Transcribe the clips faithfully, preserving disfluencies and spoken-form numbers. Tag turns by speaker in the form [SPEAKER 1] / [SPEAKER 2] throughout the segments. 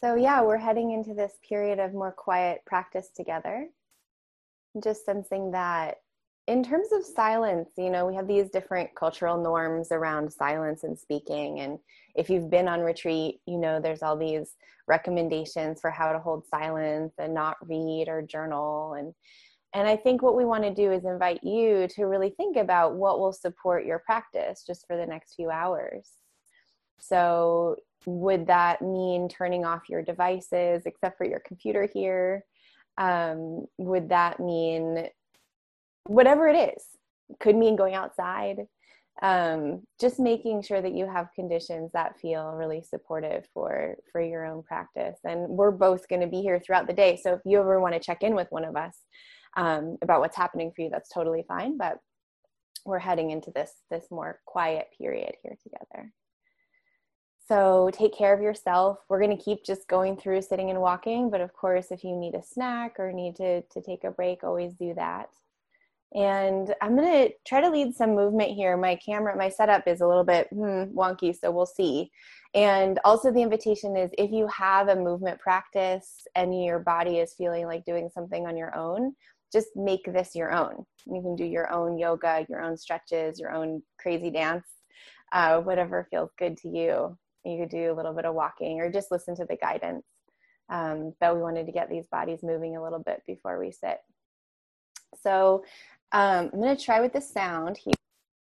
[SPEAKER 1] So yeah, we're heading into this period of more quiet practice together. Just sensing that in terms of silence, you know, we have these different cultural norms around silence and speaking. And if you've been on retreat, you know, there's all these recommendations for how to hold silence and not read or journal. And, and I think what we want to do is invite you to really think about what will support your practice just for the next few hours. So would that mean turning off your devices, except for your computer here? Um, would that mean whatever it is? Could mean going outside. Um, just making sure that you have conditions that feel really supportive for, for your own practice. And we're both going to be here throughout the day. So if you ever want to check in with one of us um, about what's happening for you, that's totally fine. But we're heading into this, this more quiet period here together. So take care of yourself. We're going to keep just going through sitting and walking. But of course, if you need a snack or need to, to take a break, always do that. And I'm going to try to lead some movement here. My camera, my setup is a little bit hmm, wonky, so we'll see. And also the invitation is if you have a movement practice and your body is feeling like doing something on your own, just make this your own. You can do your own yoga, your own stretches, your own crazy dance, uh, whatever feels good to you. You could do a little bit of walking or just listen to the guidance. Um, but we wanted to get these bodies moving a little bit before we sit. So um, I'm going to try with the sound here.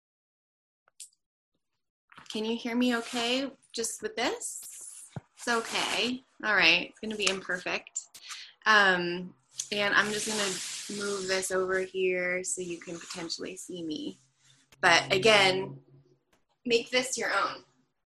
[SPEAKER 1] Can you hear me okay just with this? It's okay. All right. It's going to be imperfect. Um, and I'm just going to move this over here so you can potentially see me. But again, make this your own.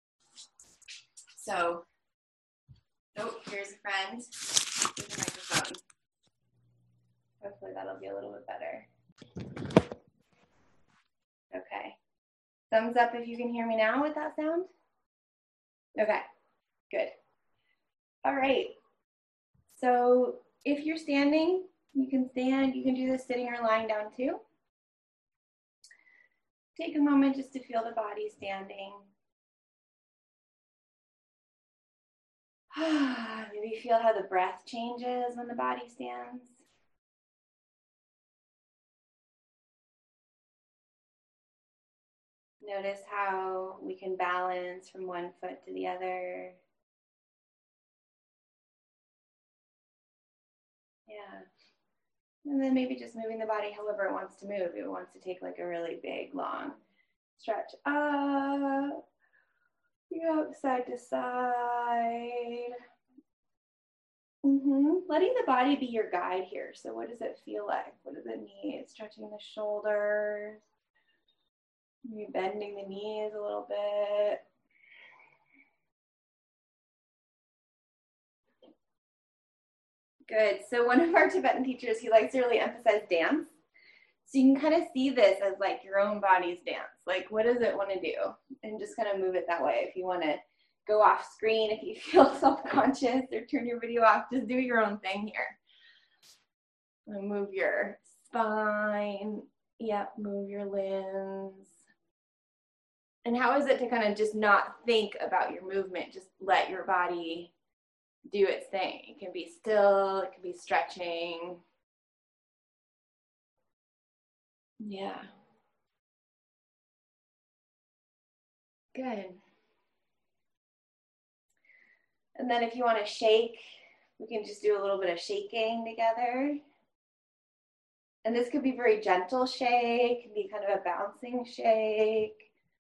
[SPEAKER 1] So, oh, here's a friend. Here's a microphone. Hopefully that'll be a little bit better. Okay. Thumbs up if you can hear me now with that sound. Okay, good. All right. So if you're standing, you can stand. You can do this sitting or lying down too. Take a moment just to feel the body standing. Maybe feel how the breath changes when the body stands. Notice how we can balance from one foot to the other. Yeah. And then maybe just moving the body however it wants to move. If it wants to take like a really big, long stretch up. Yep, side to side. Mm-hmm. Letting the body be your guide here. So what does it feel like? What does it need? Stretching the shoulders. Maybe bending the knees a little bit. Good. So one of our Tibetan teachers, he likes to really emphasize dance. So you can kind of see this as like your own body's dance. Like, what does it want to do? And just kind of move it that way. If you want to go off screen, if you feel self-conscious or turn your video off, just do your own thing here. And move your spine. Yep, move your limbs. And how is it to kind of just not think about your movement? Just let your body do its thing. It can be still, it can be stretching. Yeah. Good. And then if you want to shake, we can just do a little bit of shaking together. And this could be very gentle shake, can be kind of a bouncing shake.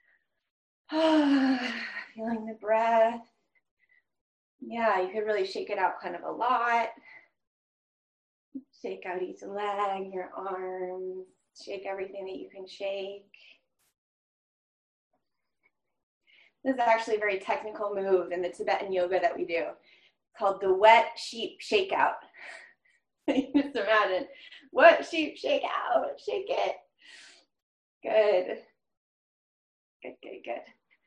[SPEAKER 1] Feeling the breath. Yeah, you could really shake it out kind of a lot. Shake out each leg, your arms, shake everything that you can shake. This is actually a very technical move in the Tibetan yoga that we do. It's called the wet sheep shakeout. You just imagine, wet sheep shake out, shake it. Good. Good, good, good.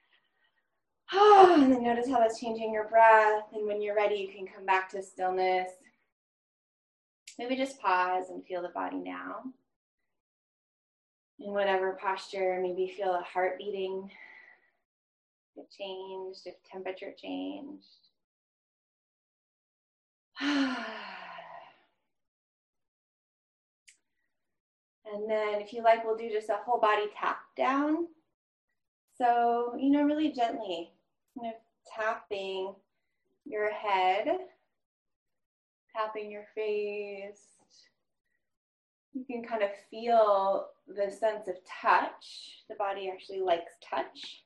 [SPEAKER 1] And then notice how that's changing your breath. And when you're ready, you can come back to stillness. Maybe just pause and feel the body now. In whatever posture, maybe feel a heart beating. If it changed, if temperature changed. And then if you like, we'll do just a whole body tap down. So, you know, really gently, kind of tapping your head, tapping your face. You can kind of feel the sense of touch. The body actually likes touch.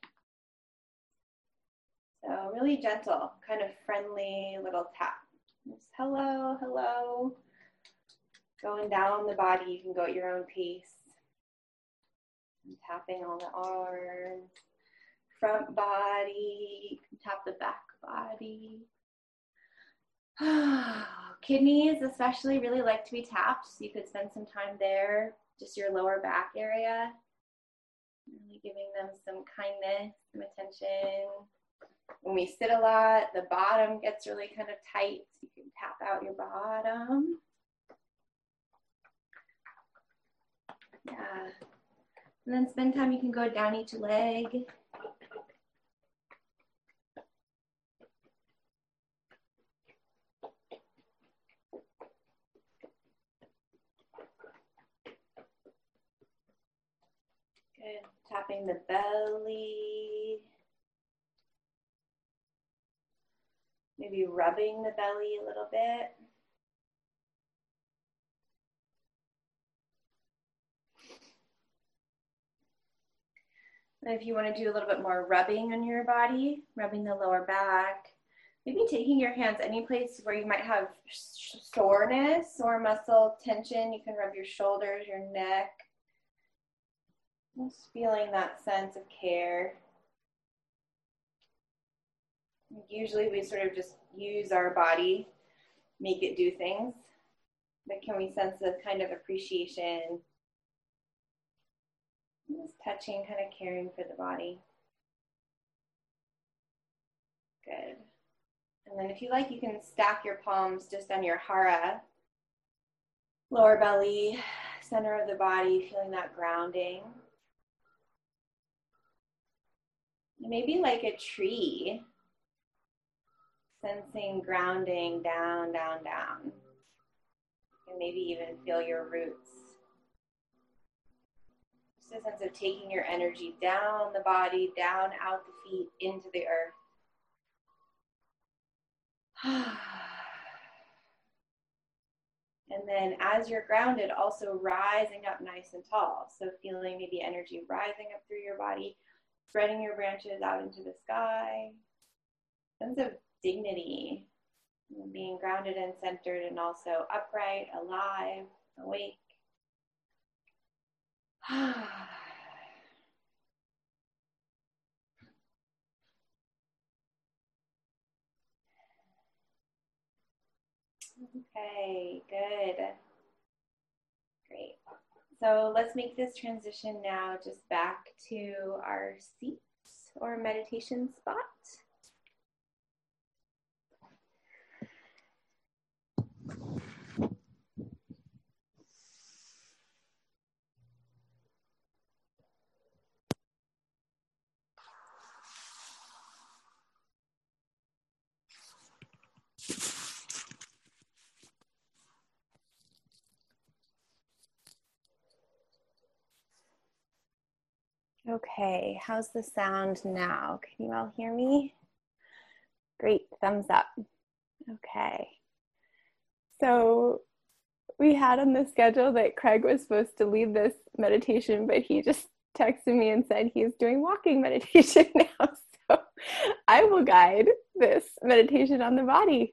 [SPEAKER 1] So really gentle, kind of friendly little tap. Just hello, hello. Going down the body, you can go at your own pace. And tapping on the arms, front body, tap the back body. Kidneys especially really like to be tapped, so you could spend some time there, just your lower back area. Really giving them some kindness, some attention. When we sit a lot, the bottom gets really kind of tight, so you can tap out your bottom. Yeah. And then spend time, you can go down each leg. Good. Tapping the belly. Maybe rubbing the belly a little bit. And if you want to do a little bit more rubbing on your body, rubbing the lower back, maybe taking your hands any place where you might have soreness or muscle tension. You can rub your shoulders, your neck. Just feeling that sense of care. Usually we sort of just use our body, make it do things. But can we sense a kind of appreciation? Just touching, kind of caring for the body. Good. And then if you like, you can stack your palms just on your hara, lower belly, center of the body, feeling that grounding. Maybe like a tree, sensing grounding down, down, down. And maybe even feel your roots. Just a sense of taking your energy down the body, down, out the feet, into the earth. And then as you're grounded, also rising up nice and tall. So feeling maybe energy rising up through your body, spreading your branches out into the sky. Sense of dignity, being grounded and centered and also upright, alive, awake. Okay, good. Great. So let's make this transition now just back to our seats or meditation spot. Okay, how's the sound now? Can you all hear me? Great, thumbs up. Okay. So we had on the schedule that Craig was supposed to lead this meditation, but he just texted me and said he's doing walking meditation now. So I will guide this meditation on the body.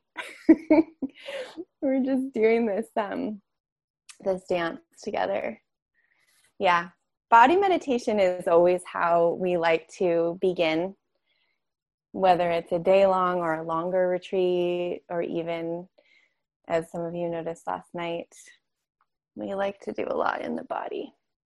[SPEAKER 1] We're just doing this, um, this dance together. Yeah. Body meditation is always how we like to begin, whether it's a day long or a longer retreat, or even, as some of you noticed last night, we like to do a lot in the body.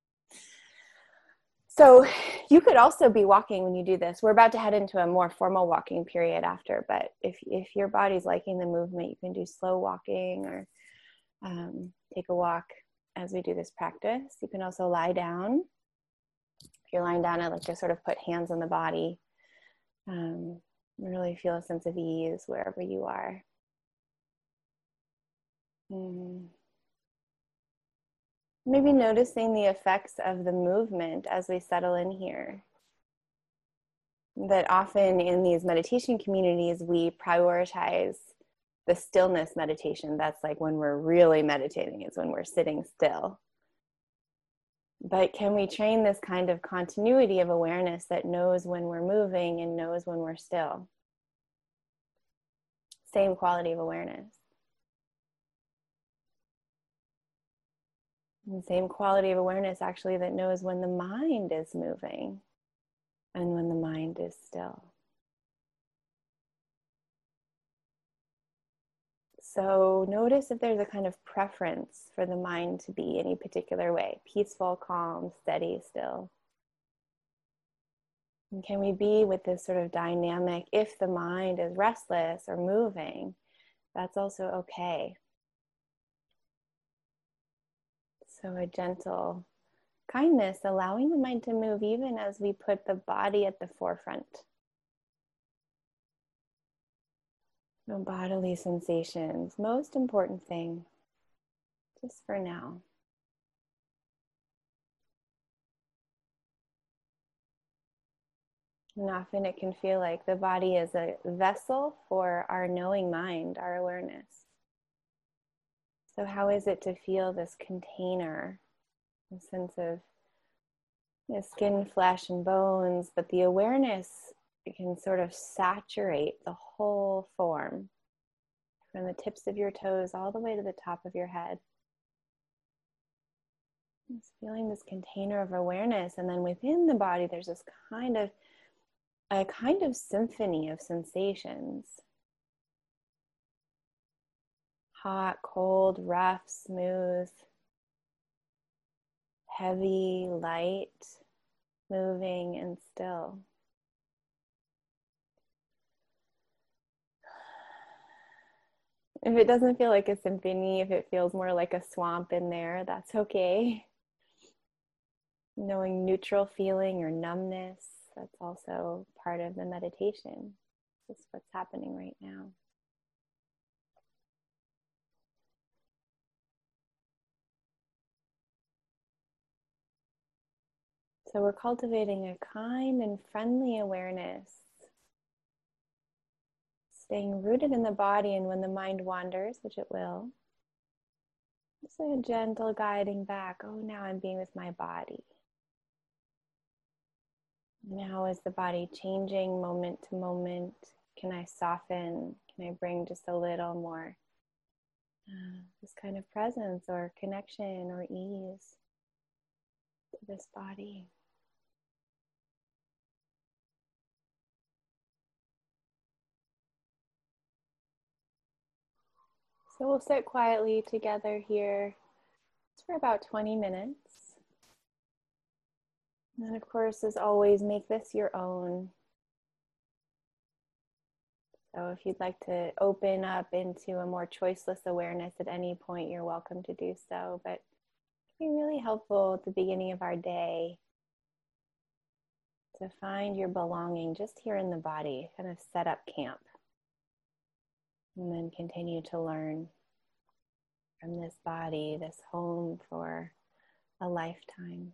[SPEAKER 1] So you could also be walking when you do this. We're about to head into a more formal walking period after, but if, if your body's liking the movement, you can do slow walking or um, take a walk as we do this practice. You can also lie down. If you're lying down, I like to sort of put hands on the body. Um, really feel a sense of ease wherever you are. Mm. Maybe noticing the effects of the movement as we settle in here. That often in these meditation communities, we prioritize the stillness meditation. That's like when we're really meditating, is when we're sitting still. But can we train this kind of continuity of awareness that knows when we're moving and knows when we're still? Same quality of awareness. And same quality of awareness actually that knows when the mind is moving and when the mind is still. So notice if there's a kind of preference for the mind to be any particular way: peaceful, calm, steady, still. And can we be with this sort of dynamic? If the mind is restless or moving, that's also okay. So a gentle kindness, allowing the mind to move even as we put the body at the forefront. No bodily sensations, most important thing, just for now. And often it can feel like the body is a vessel for our knowing mind, our awareness. So how is it to feel this container, a sense of, you know, skin, flesh, and bones, but the awareness can sort of saturate the whole form from the tips of your toes all the way to the top of your head. Just feeling this container of awareness, and then within the body there's this kind of a kind of symphony of sensations. Hot, cold, rough, smooth, heavy, light, moving, and still. If it doesn't feel like a symphony, if it feels more like a swamp in there, that's okay. Knowing neutral feeling or numbness, that's also part of the meditation. This is what's happening right now. So we're cultivating a kind and friendly awareness, staying rooted in the body, and when the mind wanders, which it will, just like a gentle guiding back. Oh, now I'm being with my body. Now is the body changing moment to moment? Can I soften? Can I bring just a little more uh, this kind of presence or connection or ease to this body? So we'll sit quietly together here for about twenty minutes. And then, of course, as always, make this your own. So if you'd like to open up into a more choiceless awareness at any point, you're welcome to do so. But it can be really helpful at the beginning of our day to find your belonging just here in the body, kind of set up camp. And then continue to learn from this body, this home for a lifetime.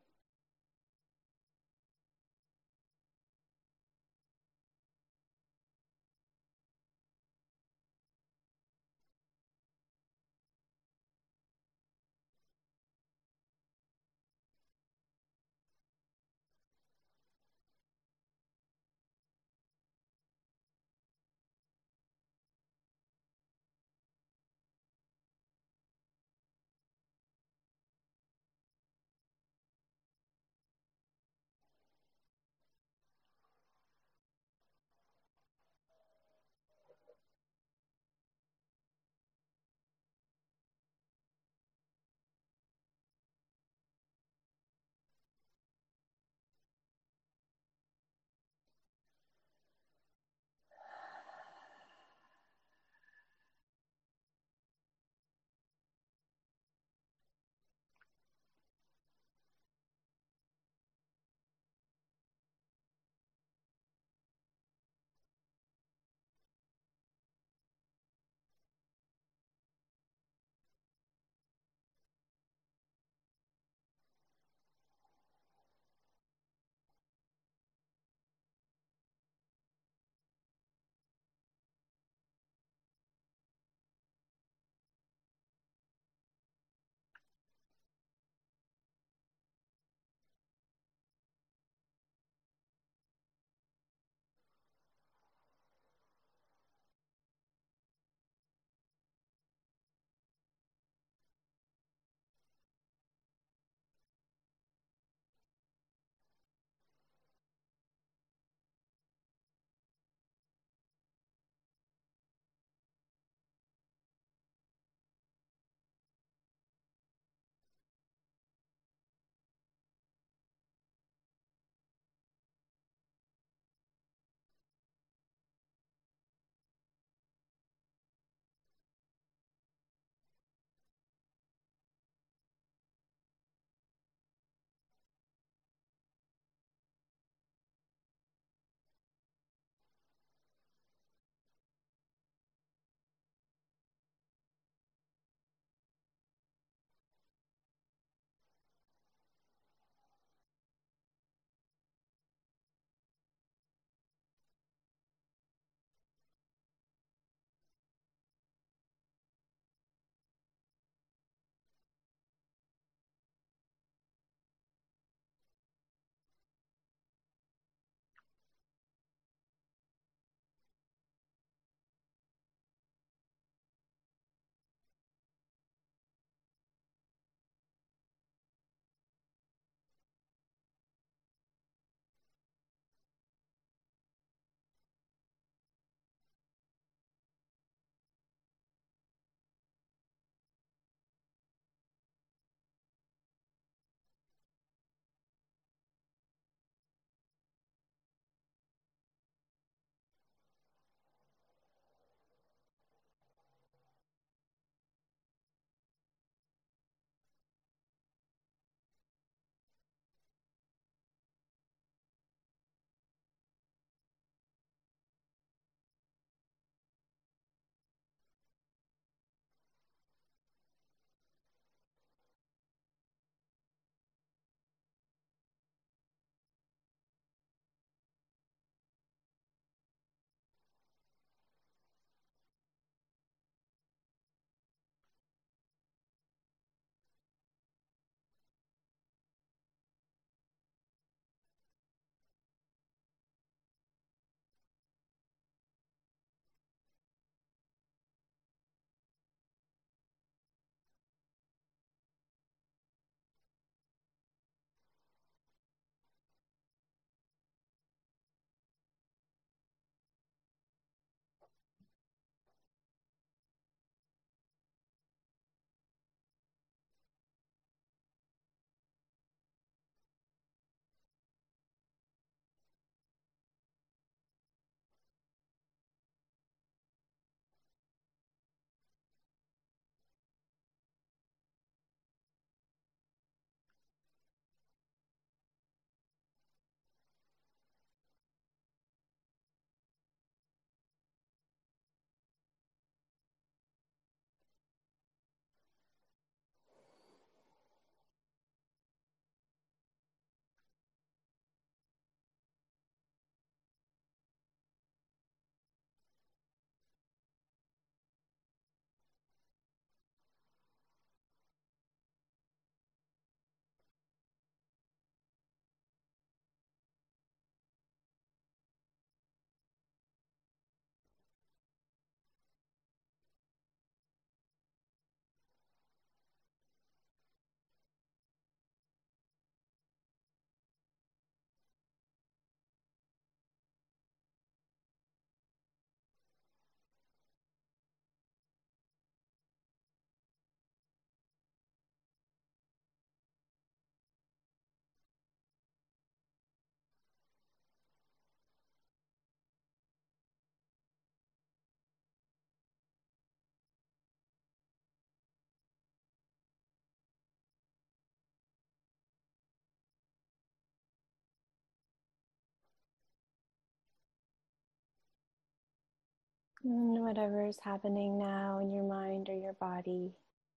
[SPEAKER 1] And whatever is happening now in your mind or your body,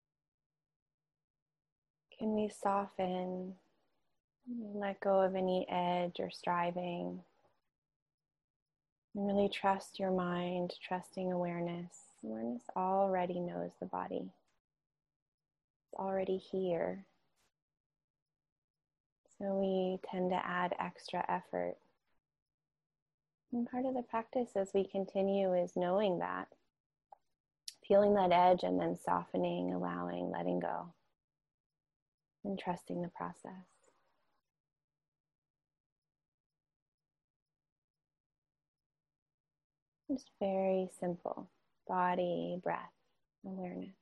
[SPEAKER 1] can we soften, let go of any edge or striving, and really trust your mind, trusting awareness. Awareness already knows the body. It's already here. So we tend to add extra effort. And part of the practice as we continue is knowing that, feeling that edge and then softening, allowing, letting go, and trusting the process. Just very simple body, breath, awareness.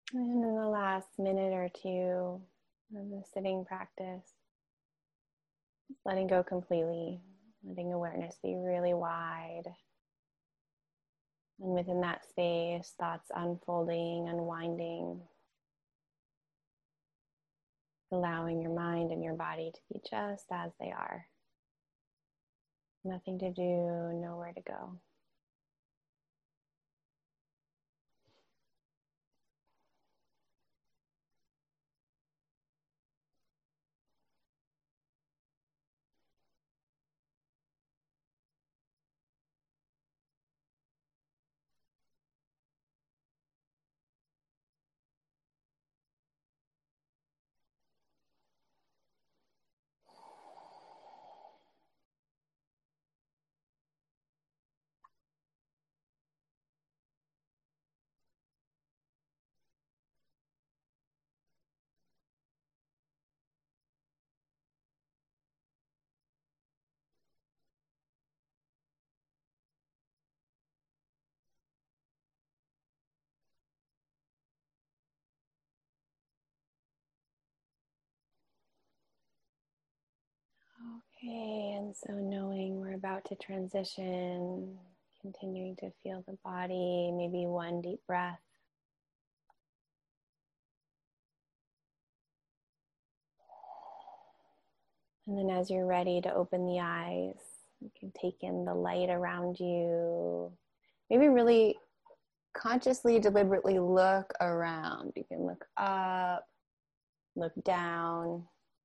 [SPEAKER 1] And in the last minute or two of the sitting practice, just letting go completely, letting awareness be really wide. And within that space, thoughts unfolding, unwinding, allowing your mind and your body to be just as they are. Nothing to do, nowhere to go. Okay, and so knowing we're about to transition, continuing to feel the body, maybe one deep breath. And then as you're ready to open the eyes, you can take in the light around you. Maybe really consciously, deliberately look around. You can look up, look down.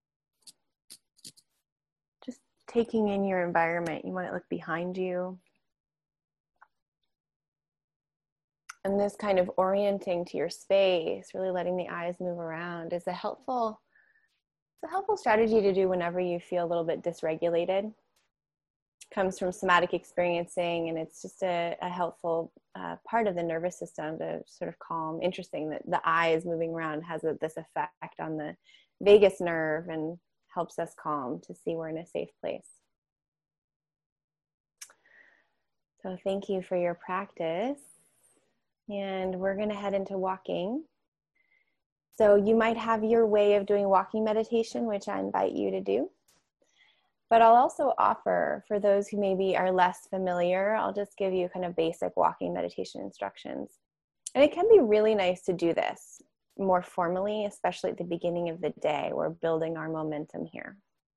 [SPEAKER 1] Just taking in your environment. You want to look behind you. And this kind of orienting to your space, really letting the eyes move around, is a helpful, it's a helpful strategy to do whenever you feel a little bit dysregulated. It comes from somatic experiencing, and it's just a, a helpful uh, part of the nervous system to sort of calm. Interesting that the eyes moving around has a, this effect on the vagus nerve and helps us calm to see we're in a safe place. So thank you for your practice. And we're going to head into walking. So you might have your way of doing walking meditation, which I invite you to do. But I'll also offer, for those who maybe are less familiar, I'll just give you kind of basic walking meditation instructions. And it can be really nice to do this more formally, especially at the beginning of the day. We're building our momentum here.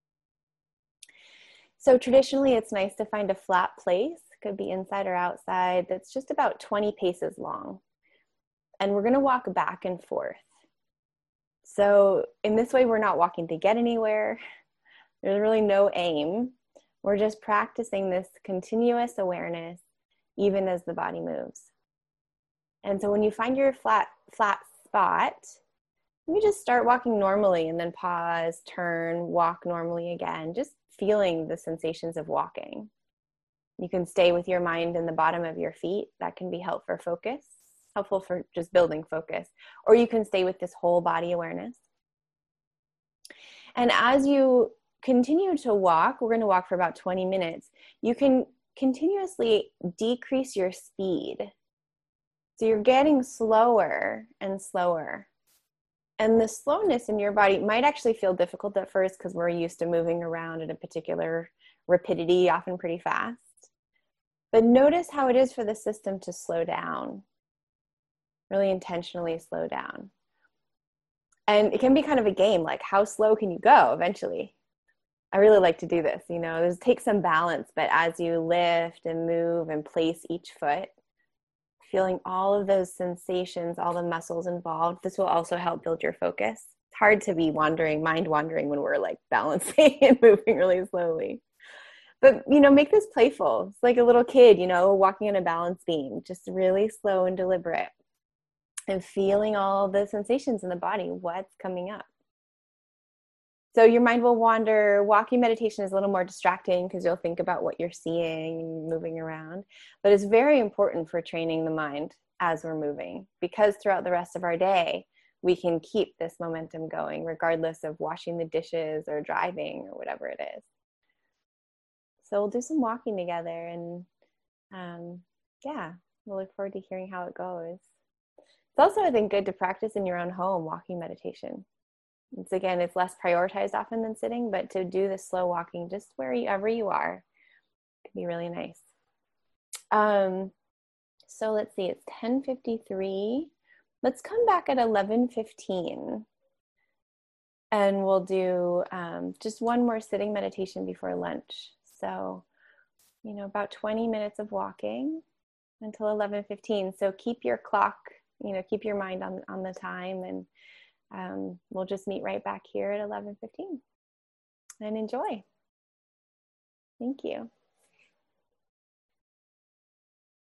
[SPEAKER 1] So traditionally, it's nice to find a flat place. Could be inside or outside, that's just about twenty paces long. And we're going to walk back and forth. So in this way, we're not walking to get anywhere. There's really no aim. We're just practicing this continuous awareness, even as the body moves. And so when you find your flat, flat spot, you just start walking normally and then pause, turn, walk normally again, just feeling the sensations of walking. You can stay with your mind in the bottom of your feet. That can be helpful for focus, helpful for just building focus. Or you can stay with this whole body awareness. And as you continue to walk, we're going to walk for about twenty minutes, you can continuously decrease your speed. So you're getting slower and slower. And the slowness in your body might actually feel difficult at first because we're used to moving around at a particular rapidity, often pretty fast. But notice how it is for the system to slow down, really intentionally slow down. And it can be kind of a game, like how slow can you go eventually? I really like to do this, you know, it takes some balance, but as you lift and move and place each foot, feeling all of those sensations, all the muscles involved, this will also help build your focus. It's hard to be wandering, mind wandering when we're like balancing and moving really slowly. But, you know, make this playful. It's like a little kid, you know, walking on a balance beam, just really slow and deliberate and feeling all the sensations in the body, what's coming up. So your mind will wander. Walking meditation is a little more distracting because you'll think about what you're seeing, moving around. But it's very important for training the mind as we're moving, because throughout the rest of our day, we can keep this momentum going regardless of washing the dishes or driving or whatever it is. So we'll do some walking together, and um, yeah, we'll look forward to hearing how it goes. It's also, I think, good to practice in your own home walking meditation. It's again, it's less prioritized often than sitting, but to do the slow walking just wherever you are can be really nice. Um, so let's see, it's ten fifty-three. Let's come back at eleven fifteen. And we'll do um, just one more sitting meditation before lunch. So, you know, about twenty minutes of walking until eleven fifteen. So keep your clock, you know, keep your mind on, on the time, and um, we'll just meet right back here at eleven fifteen. And enjoy. Thank you.